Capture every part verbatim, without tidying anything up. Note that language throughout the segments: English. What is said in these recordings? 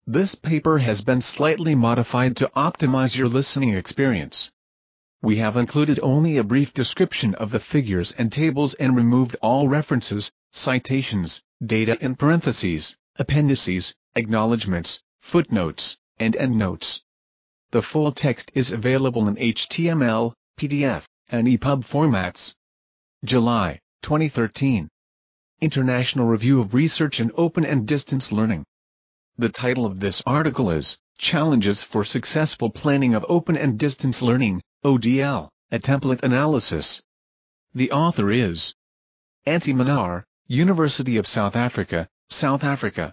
This paper has been slightly modified to optimize your listening experience. We have included only a brief description of the figures and tables and removed all references, citations, data in parentheses, appendices, acknowledgments, footnotes, and endnotes. The full text is available in H T M L, P D F, and E P U B formats. July, twenty thirteen. International Review of Research in Open and Distance Learning. The title of this article is, Challenges for Successful Planning of Open and Distance Learning, O D L, a Template Analysis. The author is Antti Mannar, University of South Africa, South Africa.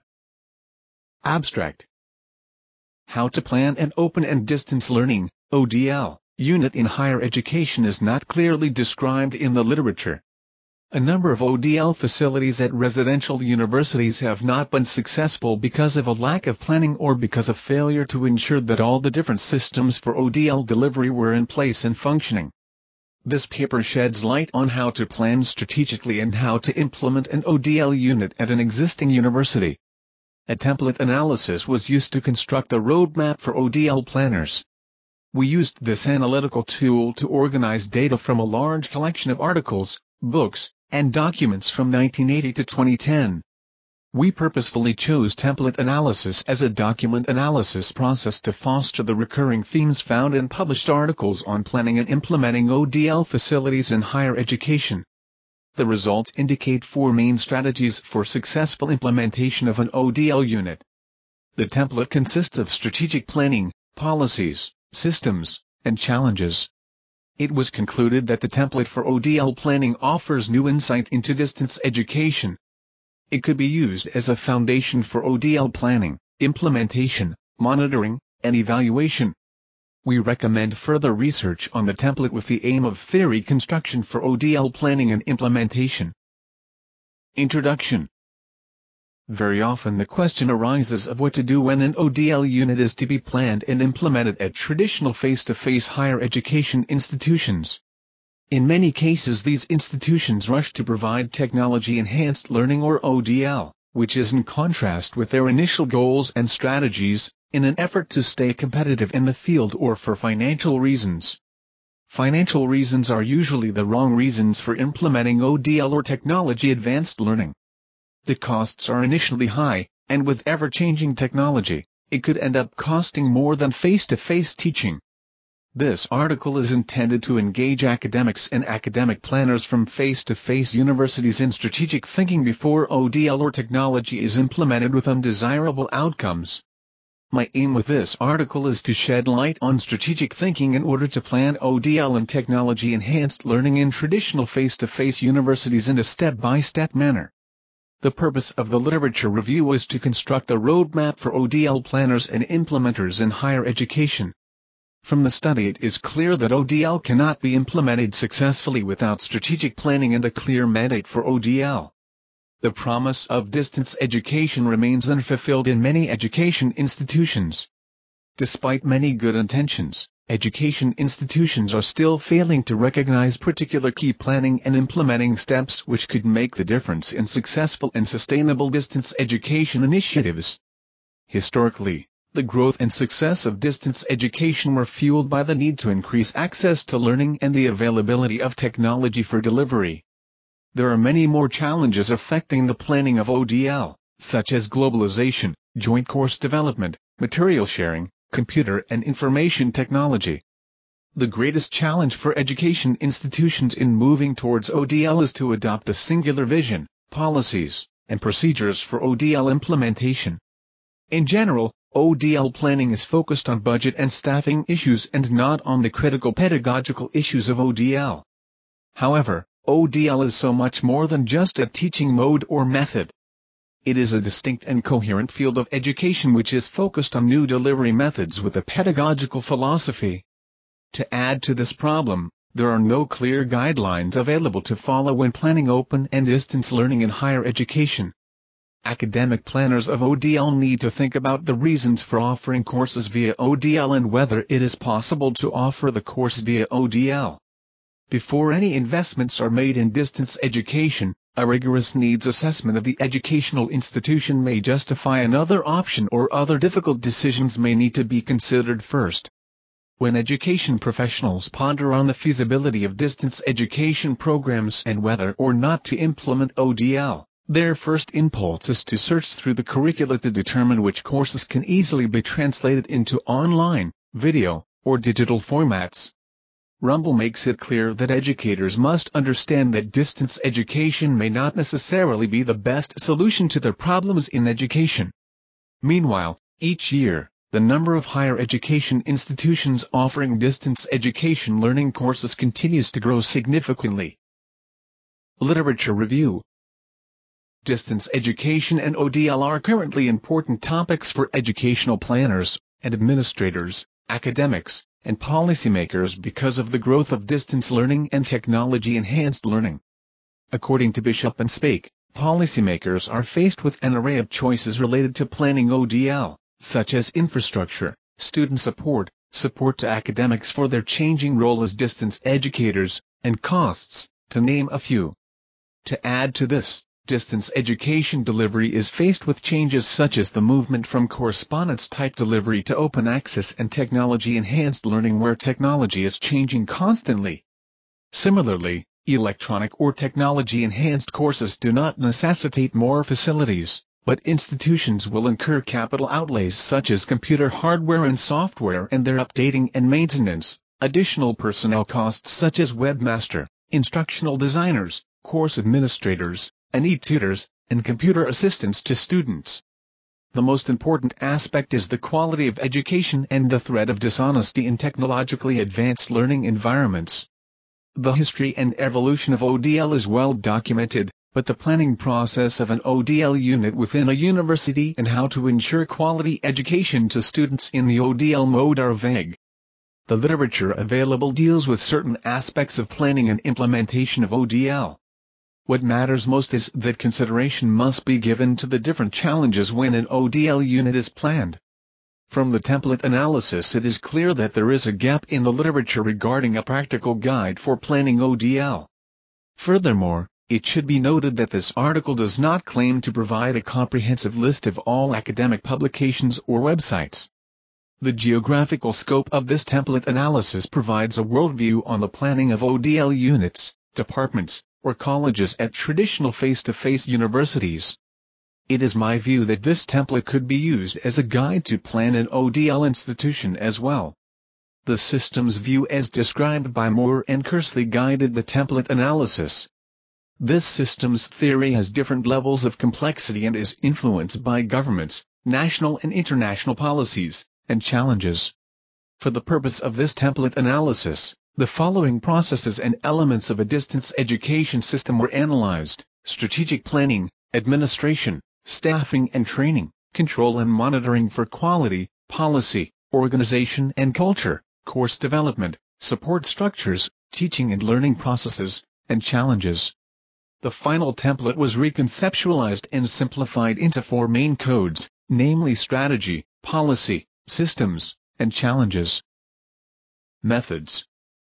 Abstract. How to plan an open and distance learning, O D L, unit in higher education is not clearly described in the literature. A number of O D L facilities at residential universities have not been successful because of a lack of planning or because of failure to ensure that all the different systems for O D L delivery were in place and functioning. This paper sheds light on how to plan strategically and how to implement an O D L unit at an existing university. A template analysis was used to construct a roadmap for O D L planners. We used this analytical tool to organize data from a large collection of articles, books, and documents from nineteen eighty to twenty ten. We purposefully chose template analysis as a document analysis process to foster the recurring themes found in published articles on planning and implementing O D L facilities in higher education. The results indicate four main strategies for successful implementation of an O D L unit. The template consists of strategic planning, policies, systems, and challenges. It was concluded that the template for O D L planning offers new insight into distance education. It could be used as a foundation for O D L planning, implementation, monitoring, and evaluation. We recommend further research on the template with the aim of theory construction for O D L planning and implementation. Introduction. Very often the question arises of what to do when an O D L unit is to be planned and implemented at traditional face-to-face higher education institutions. In many cases these institutions rush to provide technology-enhanced learning or O D L, which is in contrast with their initial goals and strategies, in an effort to stay competitive in the field or for financial reasons. Financial reasons are usually the wrong reasons for implementing O D L or technology-advanced learning. The costs are initially high, and with ever-changing technology, it could end up costing more than face-to-face teaching. This article is intended to engage academics and academic planners from face-to-face universities in strategic thinking before O D L or technology is implemented with undesirable outcomes. My aim with this article is to shed light on strategic thinking in order to plan O D L and technology-enhanced learning in traditional face-to-face universities in a step-by-step manner. The purpose of the literature review is to construct a roadmap for O D L planners and implementers in higher education. From the study it is clear that O D L cannot be implemented successfully without strategic planning and a clear mandate for O D L. The promise of distance education remains unfulfilled in many education institutions. Despite many good intentions, education institutions are still failing to recognize particular key planning and implementing steps which could make the difference in successful and sustainable distance education initiatives. Historically, the growth and success of distance education were fueled by the need to increase access to learning and the availability of technology for delivery. There are many more challenges affecting the planning of O D L, such as globalization, joint course development, material sharing, computer and information technology. The greatest challenge for education institutions in moving towards O D L is to adopt a singular vision, policies, and procedures for O D L implementation. In general, O D L planning is focused on budget and staffing issues and not on the critical pedagogical issues of O D L. However, O D L is so much more than just a teaching mode or method. It is a distinct and coherent field of education which is focused on new delivery methods with a pedagogical philosophy. To add to this problem, there are no clear guidelines available to follow when planning open and distance learning in higher education. Academic planners of O D L need to think about the reasons for offering courses via O D L and whether it is possible to offer the course via O D L. Before any investments are made in distance education, A rigorous needs assessment of the educational institution may justify another option, or other difficult decisions may need to be considered first. When education professionals ponder on the feasibility of distance education programs and whether or not to implement O D L, their first impulse is to search through the curricula to determine which courses can easily be translated into online, video, or digital formats. Rumble makes it clear that educators must understand that distance education may not necessarily be the best solution to their problems in education. Meanwhile, each year, the number of higher education institutions offering distance education learning courses continues to grow significantly. Literature review. Distance education and O D L are currently important topics for educational planners and administrators, academics, and policymakers because of the growth of distance learning and technology-enhanced learning. According to Bishop and Spake, policymakers are faced with an array of choices related to planning O D L, such as infrastructure, student support, support to academics for their changing role as distance educators, and costs, to name a few. To add to this, distance education delivery is faced with changes such as the movement from correspondence-type delivery to open access and technology-enhanced learning, where technology is changing constantly. Similarly, electronic or technology-enhanced courses do not necessitate more facilities, but institutions will incur capital outlays such as computer hardware and software and their updating and maintenance, additional personnel costs such as webmaster, instructional designers, course administrators, and e-tutors, and computer assistants to students. The most important aspect is the quality of education and the threat of dishonesty in technologically advanced learning environments. The history and evolution of O D L is well documented, but the planning process of an O D L unit within a university and how to ensure quality education to students in the O D L mode are vague. The literature available deals with certain aspects of planning and implementation of O D L. What matters most is that consideration must be given to the different challenges when an O D L unit is planned. From the template analysis, it is clear that there is a gap in the literature regarding a practical guide for planning O D L. Furthermore, it should be noted that this article does not claim to provide a comprehensive list of all academic publications or websites. The geographical scope of this template analysis provides a worldview on the planning of O D L units, departments, or colleges at traditional face-to-face universities. It is my view that this template could be used as a guide to plan an O D L institution as well. The systems view as described by Moore and Kersley guided the template analysis. This systems theory has different levels of complexity and is influenced by governments, national and international policies, and challenges. For the purpose of this template analysis, the following processes and elements of a distance education system were analyzed: strategic planning, administration, staffing and training, control and monitoring for quality, policy, organization and culture, course development, support structures, teaching and learning processes, and challenges. The final template was reconceptualized and simplified into four main codes, namely strategy, policy, systems, and challenges. Methods.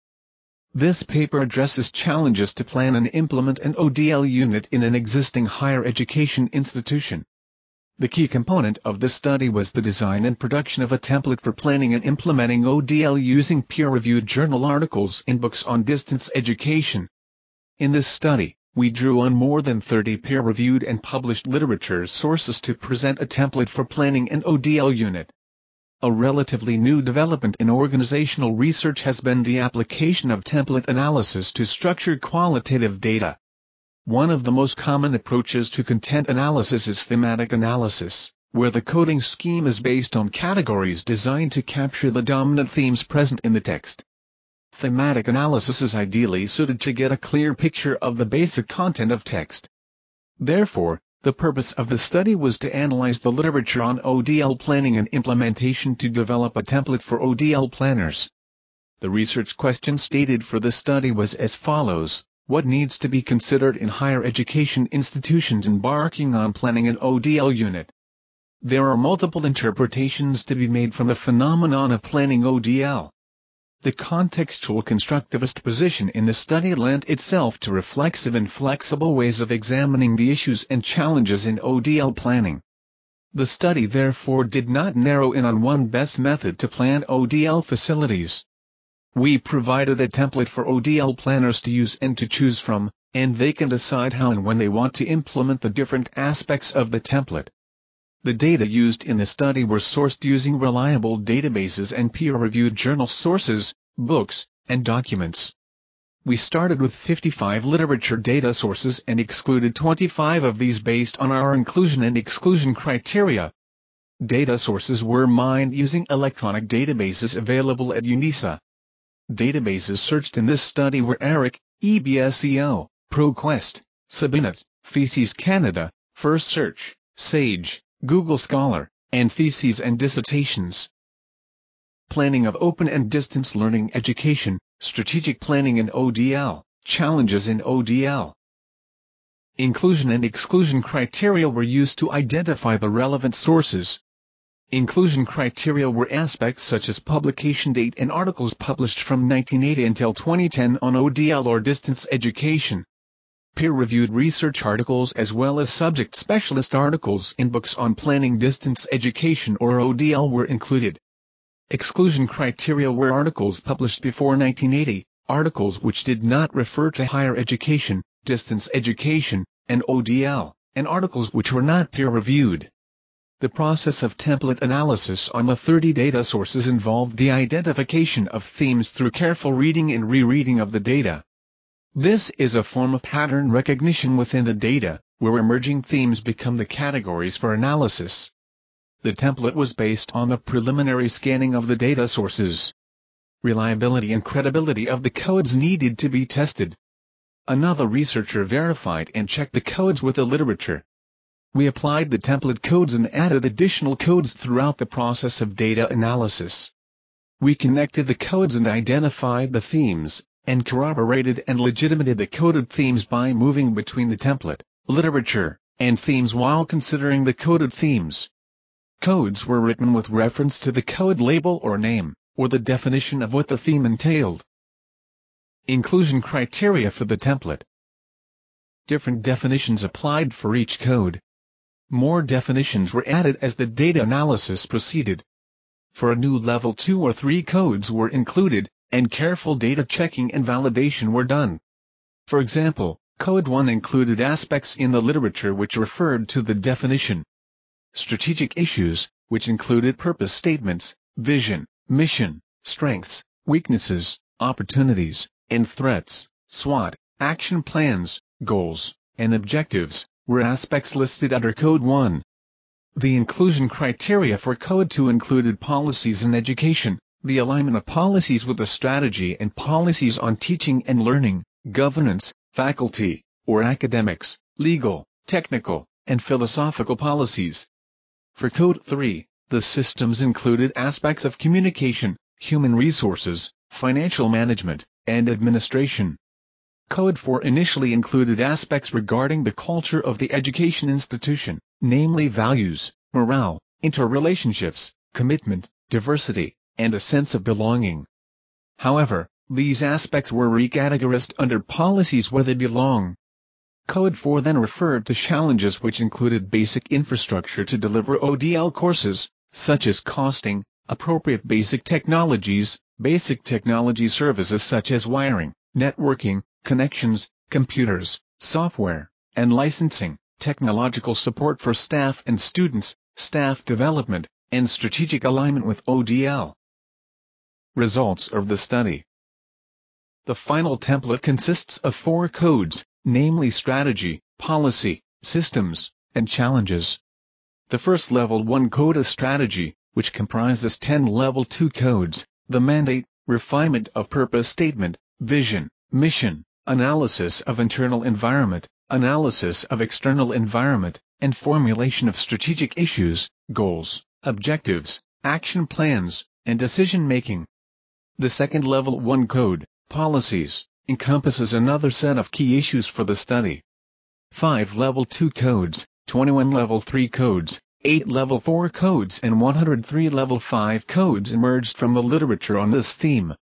This paper addresses challenges to plan and implement an O D L unit in an existing higher education institution. The key component of this study was the design and production of a template for planning and implementing O D L using peer-reviewed journal articles and books on distance education. In this study, we drew on more than thirty peer-reviewed and published literature sources to present a template for planning an O D L unit. A relatively new development in organizational research has been the application of template analysis to structured qualitative data. One of the most common approaches to content analysis is thematic analysis, where the coding scheme is based on categories designed to capture the dominant themes present in the text. Thematic analysis is ideally suited to get a clear picture of the basic content of text. Therefore, the purpose of the study was to analyze the literature on O D L planning and implementation to develop a template for O D L planners. The research question stated for the study was as follows: what needs to be considered in higher education institutions embarking on planning an O D L unit? There are multiple interpretations to be made from the phenomenon of planning O D L. The contextual constructivist position in the study lent itself to reflexive and flexible ways of examining the issues and challenges in O D L planning. The study therefore did not narrow in on one best method to plan O D L facilities. We provided a template for O D L planners to use and to choose from, and they can decide how and when they want to implement the different aspects of the template. The data used in the study were sourced using reliable databases and peer-reviewed journal sources, books, and documents. We started with fifty-five literature data sources and excluded twenty-five of these based on our inclusion and exclusion criteria. Data sources were mined using electronic databases available at UNISA. Databases searched in this study were ERIC, E B S E O, ProQuest, Sabinet, Theses Canada, First Search, Sage, Google Scholar, and Theses and Dissertations. Planning of open and distance learning education, strategic planning in O D L, challenges in O D L. Inclusion and exclusion criteria were used to identify the relevant sources. Inclusion criteria were aspects such as publication date and articles published from nineteen eighty until twenty ten on O D L or distance education. Peer-reviewed research articles as well as subject specialist articles in books on planning distance education or O D L were included. Exclusion criteria were articles published before nineteen eighty, articles which did not refer to higher education, distance education, and O D L, and articles which were not peer-reviewed. The process of template analysis on the thirty data sources involved the identification of themes through careful reading and rereading of the data. This is a form of pattern recognition within the data, where emerging themes become the categories for analysis. The template was based on the preliminary scanning of the data sources. Reliability and credibility of the codes needed to be tested. Another researcher verified and checked the codes with the literature. We applied the template codes and added additional codes throughout the process of data analysis. We connected the codes and identified the themes, and corroborated and legitimated the coded themes by moving between the template, literature, and themes while considering the coded themes. Codes were written with reference to the code label or name, or the definition of what the theme entailed. Inclusion criteria for the template. Different definitions applied for each code. More definitions were added as the data analysis proceeded. For a new level two or three codes were included, and careful data checking and validation were done. For example, Code one included aspects in the literature which referred to the definition. Strategic issues, which included purpose statements, vision, mission, strengths, weaknesses, opportunities, and threats, SWOT, action plans, goals, and objectives, were aspects listed under Code one. The inclusion criteria for Code two included policies in education, the alignment of policies with the strategy and policies on teaching and learning, governance, faculty, or academics, legal, technical, and philosophical policies. For Code three, the systems included aspects of communication, human resources, financial management, and administration. Code four initially included aspects regarding the culture of the education institution, namely values, morale, interrelationships, commitment, diversity, and a sense of belonging. However, these aspects were recategorized under policies where they belong. Code four then referred to challenges which included basic infrastructure to deliver O D L courses, such as costing, appropriate basic technologies, basic technology services such as wiring, networking, connections, computers, software, and licensing, technological support for staff and students, staff development, and strategic alignment with O D L. Results of the study. The final template consists of four codes, namely strategy, policy, systems, and challenges. The first level one code is strategy, which comprises ten level two codes, the mandate, refinement of purpose statement, vision, mission, analysis of internal environment, analysis of external environment, and formulation of strategic issues, goals, objectives, action plans, and decision-making. The second level one code, policies, encompasses another set of key issues for the study. Five level two codes, twenty-one level three codes, eight level four codes and one hundred three level five codes emerged from the literature on this theme.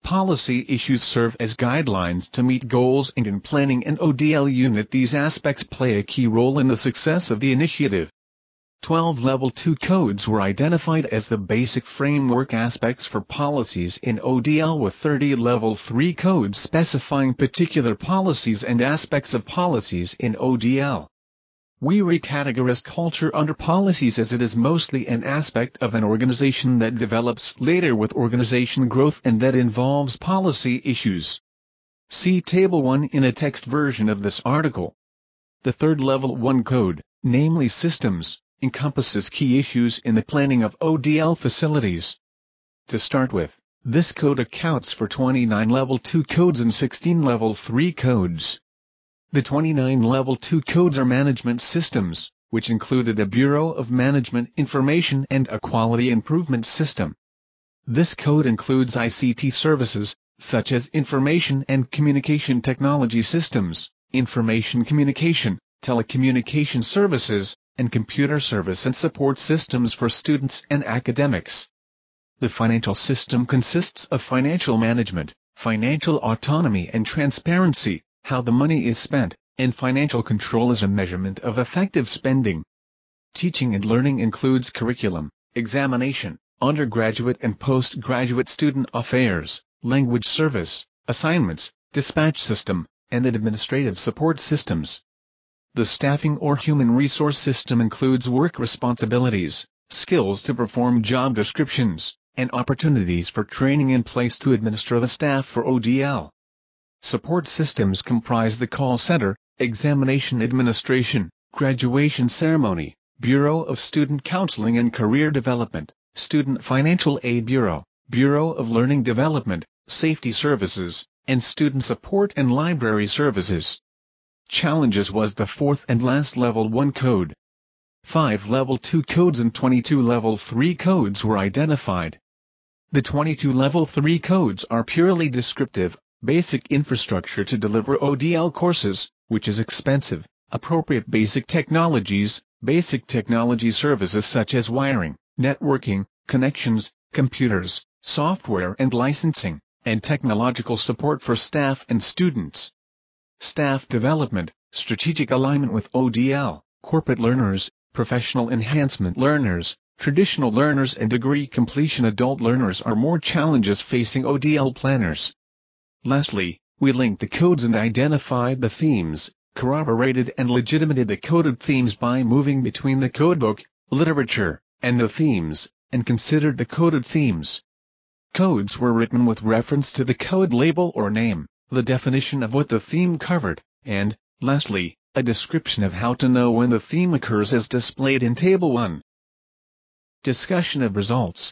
Policy issues serve as guidelines to meet goals, and in planning an O D L unit these aspects play a key role in the success of the initiative. twelve Level two codes were identified as the basic framework aspects for policies in O D L, with thirty Level three codes specifying particular policies and aspects of policies in O D L. We recategorize culture under policies as it is mostly an aspect of an organization that develops later with organization growth and that involves policy issues. See Table one in a text version of this article. The third Level one code, namely systems, encompasses key issues in the planning of O D L facilities. To start with, this code accounts for twenty-nine Level two codes and sixteen Level three codes. The twenty-nine Level two codes are management systems, which included a Bureau of Management Information and a Quality Improvement System. This code includes I C T services, such as Information and Communication Technology Systems, Information Communication, Telecommunication Services, and Computer Service and Support Systems for students and academics. The financial system consists of financial management, financial autonomy and transparency, how the money is spent, and financial control as a measurement of effective spending. Teaching and learning includes curriculum, examination, undergraduate and postgraduate student affairs, language service, assignments, dispatch system, and administrative support systems. The staffing or human resource system includes work responsibilities, skills to perform job descriptions, and opportunities for training in place to administer the staff for O D L. Support systems comprise the call center, examination administration, graduation ceremony, Bureau of Student Counseling and Career Development, Student Financial Aid Bureau, Bureau of Learning Development, Safety Services, and Student Support and Library Services. Challenges was the fourth and last Level one code. Five Level two codes and twenty-two Level three codes were identified. The twenty-two Level three codes are purely descriptive, basic infrastructure to deliver O D L courses, which is expensive, appropriate basic technologies, basic technology services such as wiring, networking, connections, computers, software and licensing, and technological support for staff and students. Staff development, strategic alignment with O D L, corporate learners, professional enhancement learners, traditional learners and degree completion adult learners are more challenges facing O D L planners. Lastly, we linked the codes and identified the themes, corroborated and legitimated the coded themes by moving between the codebook, literature, and the themes, and considered the coded themes. Codes were written with reference to the code label or name, the definition of what the theme covered, and, lastly, a description of how to know when the theme occurs as displayed in Table one. Discussion of results.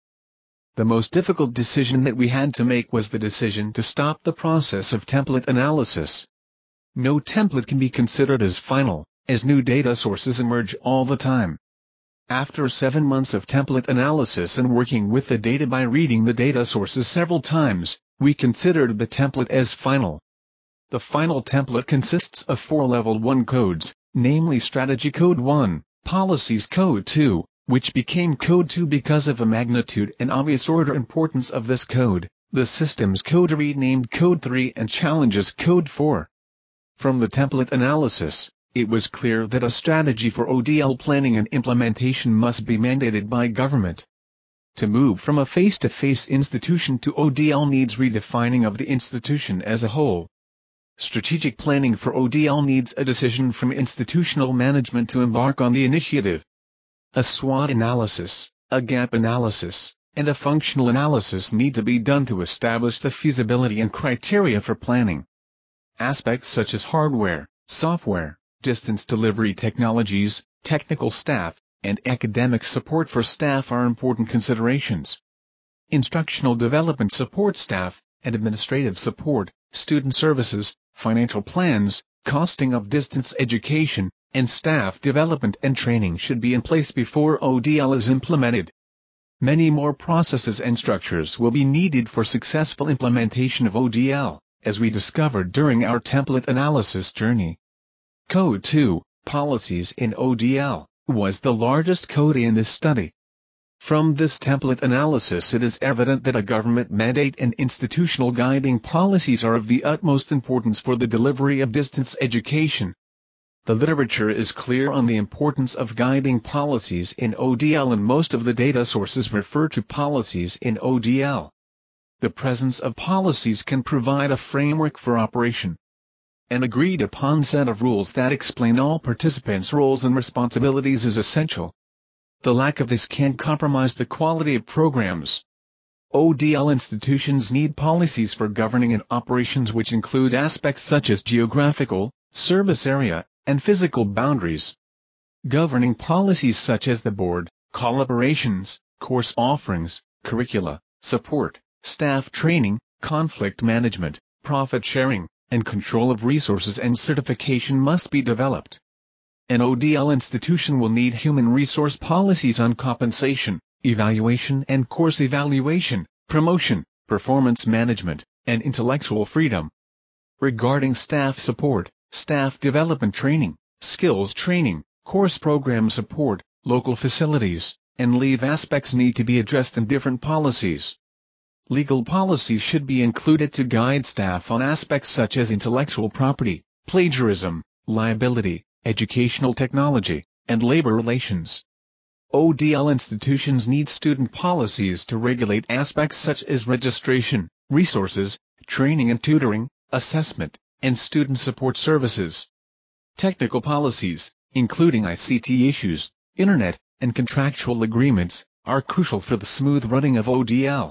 The most difficult decision that we had to make was the decision to stop the process of template analysis. No template can be considered as final, as new data sources emerge all the time. After seven months of template analysis and working with the data by reading the data sources several times, we considered the template as final. The final template consists of four Level one codes, namely Strategy Code one, Policies Code two, which became Code two because of the magnitude and obvious order importance of this code, the Systems Code renamed Code three and Challenges Code four. From the template analysis, it was clear that a strategy for O D L planning and implementation must be mandated by government. To move from a face-to-face institution to O D L needs redefining of the institution as a whole. Strategic planning for O D L needs a decision from institutional management to embark on the initiative. A SWOT analysis, a gap analysis, and a functional analysis need to be done to establish the feasibility and criteria for planning. Aspects such as hardware, software, distance delivery technologies, technical staff, and academic support for staff are important considerations. Instructional development support staff, and administrative support, student services, financial plans, costing of distance education, and staff development and training should be in place before O D L is implemented. Many more processes and structures will be needed for successful implementation of O D L, as we discovered during our template analysis journey. Code two, Policies in O D L, was the largest code in this study. From this template analysis, it is evident that a government mandate and institutional guiding policies are of the utmost importance for the delivery of distance education. The literature is clear on the importance of guiding policies in O D L, and most of the data sources refer to policies in O D L. The presence of policies can provide a framework for operation. An agreed-upon set of rules that explain all participants' roles and responsibilities is essential. The lack of this can compromise the quality of programs. O D L institutions need policies for governing and operations which include aspects such as geographical, service area, and physical boundaries. Governing policies such as the board, collaborations, course offerings, curricula, support, staff training, conflict management, profit sharing, and control of resources and certification must be developed. An O D L institution will need human resource policies on compensation, evaluation and course evaluation, promotion, performance management, and intellectual freedom. Regarding staff support, staff development training, skills training, course program support, local facilities, and leave aspects need to be addressed in different policies. Legal policies should be included to guide staff on aspects such as intellectual property, plagiarism, liability, educational technology, and labor relations. O D L institutions need student policies to regulate aspects such as registration, resources, training and tutoring, assessment, and student support services. Technical policies, including I C T issues, internet, and contractual agreements, are crucial for the smooth running of O D L.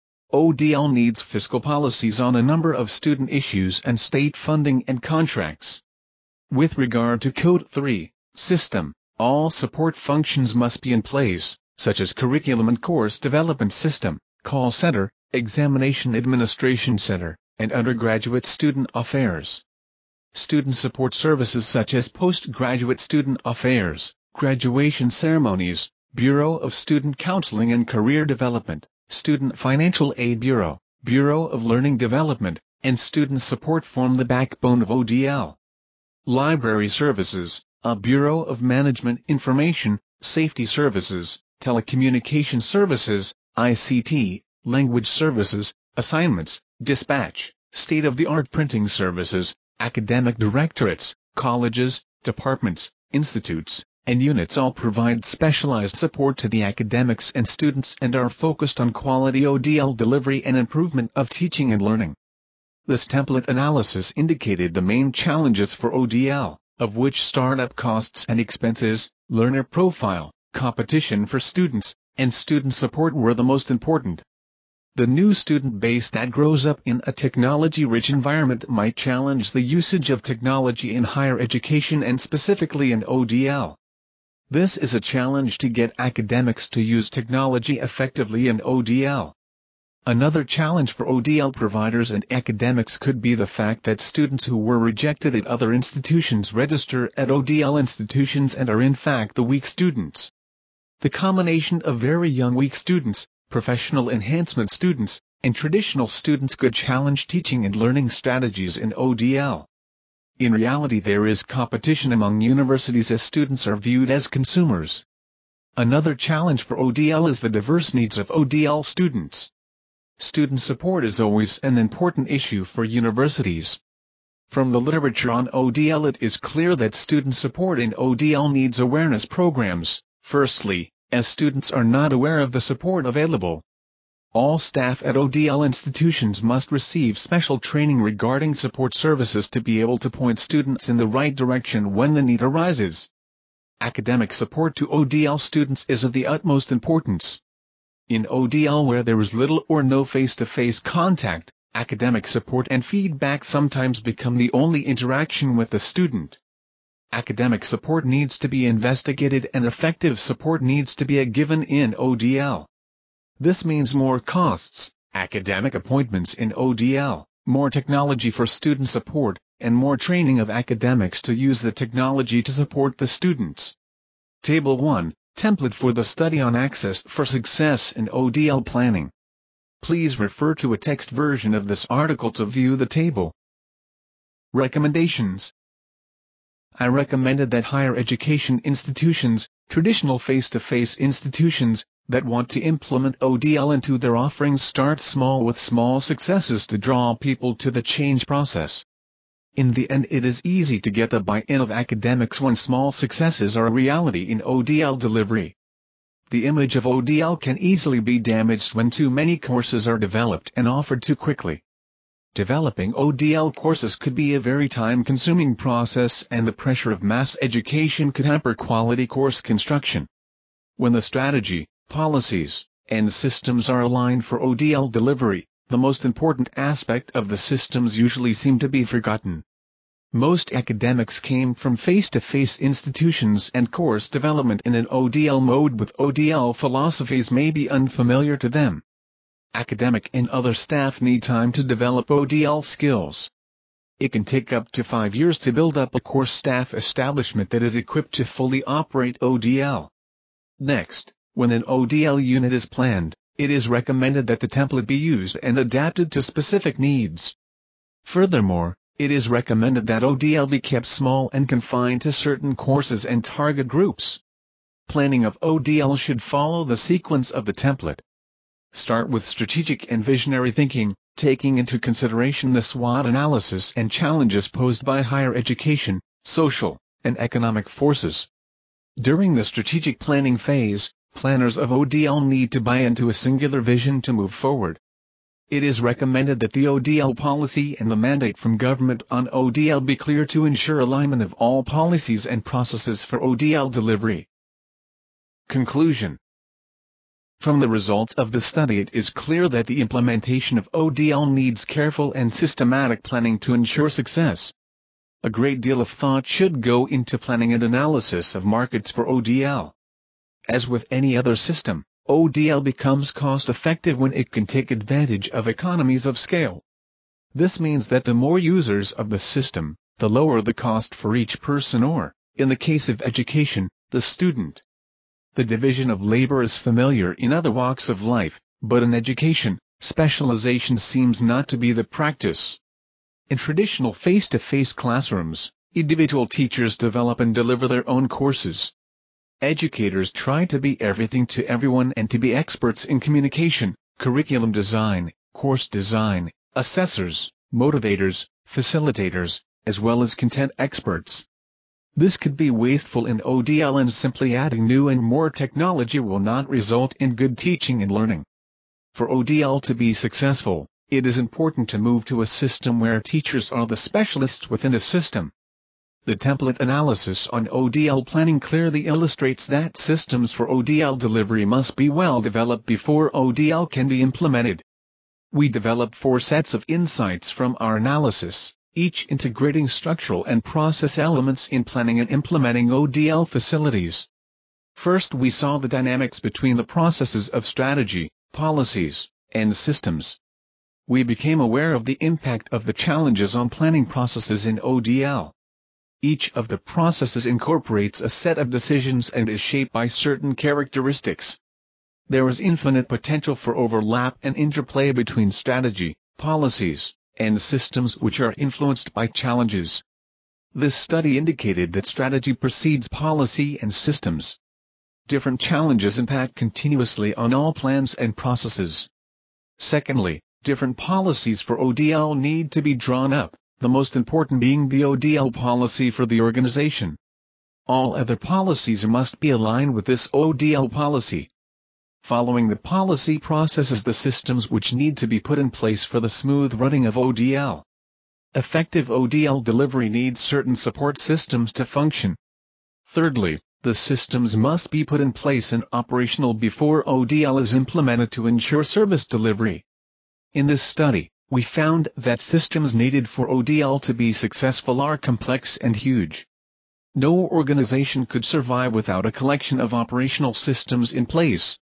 O D L needs fiscal policies on a number of student issues and state funding and contracts. With regard to Code three, system, all support functions must be in place, such as curriculum and course development system, call center, examination administration center, and undergraduate student affairs. Student support services such as postgraduate student affairs, graduation ceremonies, Bureau of Student Counseling and Career Development, Student Financial Aid Bureau, Bureau of Learning Development, and student support form the backbone of O D L. Library services, a Bureau of Management Information, Safety Services, Telecommunication Services, I C T, Language Services, Assignments, Dispatch, State-of-the-Art Printing Services, Academic Directorates, colleges, departments, institutes, and units all provide specialized support to the academics and students and are focused on quality O D L delivery and improvement of teaching and learning. This template analysis indicated the main challenges for O D L, of which startup costs and expenses, learner profile, competition for students, and student support were the most important. The new student base that grows up in a technology-rich environment might challenge the usage of technology in higher education and specifically in O D L. This is a challenge to get academics to use technology effectively in O D L. Another challenge for O D L providers and academics could be the fact that students who were rejected at other institutions register at O D L institutions and are in fact the weak students. The combination of very young weak students, professional enhancement students, and traditional students could challenge teaching and learning strategies in O D L. In reality, there is competition among universities as students are viewed as consumers. Another challenge for O D L is the diverse needs of O D L students. Student support is always an important issue for universities. From the literature on O D L, it is clear that student support in O D L needs awareness programs, firstly, as students are not aware of the support available. All staff at O D L institutions must receive special training regarding support services to be able to point students in the right direction when the need arises. Academic support to O D L students is of the utmost importance. In O D L, where there is little or no face-to-face contact, academic support and feedback sometimes become the only interaction with the student. Academic support needs to be investigated and effective support needs to be given in O D L. This means more costs, academic appointments in O D L, more technology for student support, and more training of academics to use the technology to support the students. Table one, Template for the Study on Access for Success in O D L Planning. Please refer to a text version of this article to view the table. Recommendations. I recommended that higher education institutions, traditional face-to-face institutions, that want to implement O D L into their offerings start small with small successes to draw people to the change process. In the end, it is easy to get the buy-in of academics when small successes are a reality in O D L delivery. The image of O D L can easily be damaged when too many courses are developed and offered too quickly. Developing O D L courses could be a very time-consuming process, and the pressure of mass education could hamper quality course construction. When the strategy, policies, and systems are aligned for O D L delivery, the most important aspect of the systems usually seem to be forgotten. Most academics came from face-to-face institutions, and course development in an O D L mode with O D L philosophies may be unfamiliar to them. Academic and other staff need time to develop O D L skills. It can take up to five years to build up a course staff establishment that is equipped to fully operate O D L. Next, when an O D L unit is planned, it is recommended that the template be used and adapted to specific needs. Furthermore, it is recommended that O D L be kept small and confined to certain courses and target groups. Planning of O D L should follow the sequence of the template. Start with strategic and visionary thinking, taking into consideration the SWOT analysis and challenges posed by higher education, social, and economic forces. During the strategic planning phase, planners of O D L need to buy into a singular vision to move forward. It is recommended that the O D L policy and the mandate from government on O D L be clear to ensure alignment of all policies and processes for O D L delivery. Conclusion. From the results of the study, it is clear that the implementation of O D L needs careful and systematic planning to ensure success. A great deal of thought should go into planning and analysis of markets for O D L. As with any other system, O D L becomes cost-effective when it can take advantage of economies of scale. This means that the more users of the system, the lower the cost for each person or, in the case of education, the student. The division of labor is familiar in other walks of life, but in education, specialization seems not to be the practice. In traditional face-to-face classrooms, individual teachers develop and deliver their own courses. Educators try to be everything to everyone and to be experts in communication, curriculum design, course design, assessors, motivators, facilitators, as well as content experts. This could be wasteful in O D L, and simply adding new and more technology will not result in good teaching and learning. For O D L to be successful, it is important to move to a system where teachers are the specialists within a system. The template analysis on O D L planning clearly illustrates that systems for O D L delivery must be well developed before O D L can be implemented. We developed four sets of insights from our analysis, each integrating structural and process elements in planning and implementing O D L facilities. First, we saw the dynamics between the processes of strategy, policies, and systems. We became aware of the impact of the challenges on planning processes in O D L. Each of the processes incorporates a set of decisions and is shaped by certain characteristics. There is infinite potential for overlap and interplay between strategy, policies, and systems which are influenced by challenges. This study indicated that strategy precedes policy and systems. Different challenges impact continuously on all plans and processes. Secondly, different policies for O D L need to be drawn up, the most important being the O D L policy for the organization. All other policies must be aligned with this O D L policy. Following the policy process is the systems which need to be put in place for the smooth running of O D L. Effective O D L delivery needs certain support systems to function. Thirdly, the systems must be put in place and operational before O D L is implemented to ensure service delivery. In this study, we found that systems needed for O D L to be successful are complex and huge. No organization could survive without a collection of operational systems in place.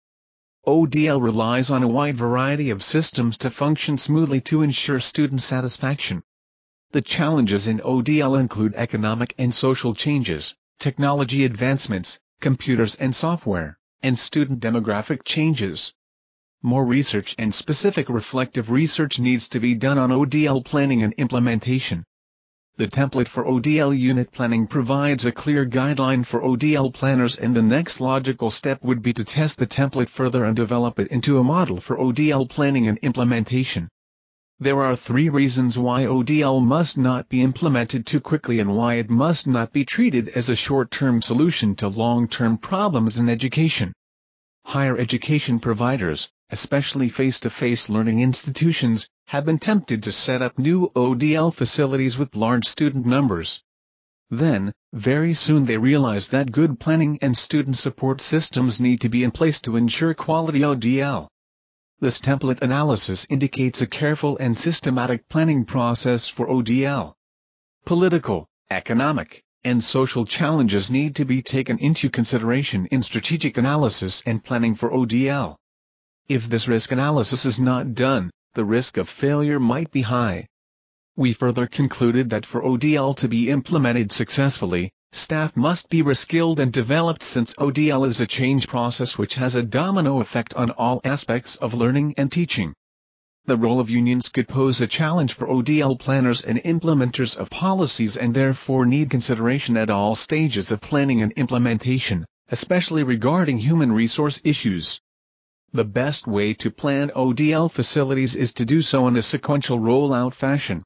O D L relies on a wide variety of systems to function smoothly to ensure student satisfaction. The challenges in O D L include economic and social changes, technology advancements, computers and software, and student demographic changes. More research and specific reflective research needs to be done on O D L planning and implementation. The template for O D L unit planning provides a clear guideline for O D L planners, and the next logical step would be to test the template further and develop it into a model for O D L planning and implementation. There are three reasons why O D L must not be implemented too quickly and why it must not be treated as a short-term solution to long-term problems in education. Higher education providers, especially face-to-face learning institutions, have been tempted to set up new O D L facilities with large student numbers. Then, very soon they realize that good planning and student support systems need to be in place to ensure quality O D L. This template analysis indicates a careful and systematic planning process for O D L. Political, economic, and social challenges need to be taken into consideration in strategic analysis and planning for O D L. If this risk analysis is not done, the risk of failure might be high. We further concluded that for O D L to be implemented successfully, staff must be reskilled and developed, since O D L is a change process which has a domino effect on all aspects of learning and teaching. The role of unions could pose a challenge for O D L planners and implementers of policies, and therefore need consideration at all stages of planning and implementation, especially regarding human resource issues. The best way to plan O D L facilities is to do so in a sequential rollout fashion.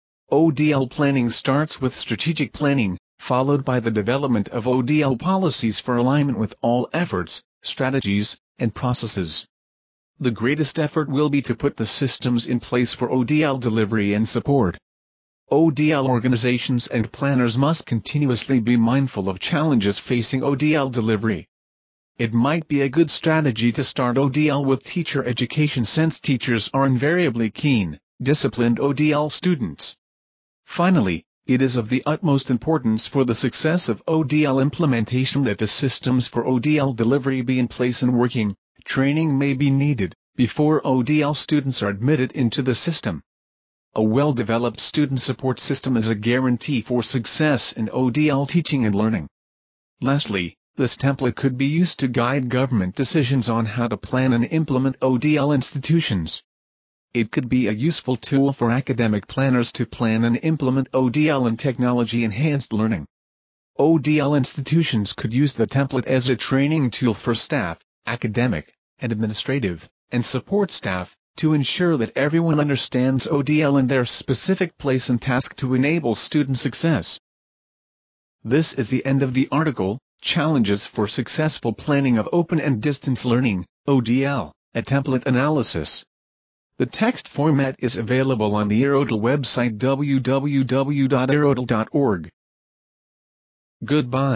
O D L planning starts with strategic planning, followed by the development of O D L policies for alignment with all efforts, strategies, and processes. The greatest effort will be to put the systems in place for O D L delivery and support. O D L organizations and planners must continuously be mindful of challenges facing O D L delivery. It might be a good strategy to start O D L with teacher education, since teachers are invariably keen, disciplined O D L students. Finally, it is of the utmost importance for the success of O D L implementation that the systems for O D L delivery be in place and working. Training may be needed before O D L students are admitted into the system. A well-developed student support system is a guarantee for success in O D L teaching and learning. Lastly, this template could be used to guide government decisions on how to plan and implement O D L institutions. It could be a useful tool for academic planners to plan and implement O D L and technology-enhanced learning. O D L institutions could use the template as a training tool for staff, academic, and administrative, and support staff, to ensure that everyone understands O D L and their specific place and task to enable student success. This is the end of the article, Challenges for Successful Planning of Open and Distance Learning, O D L, a Template Analysis. The text format is available on the Aerodel website w w w dot aerodel dot org. Goodbye.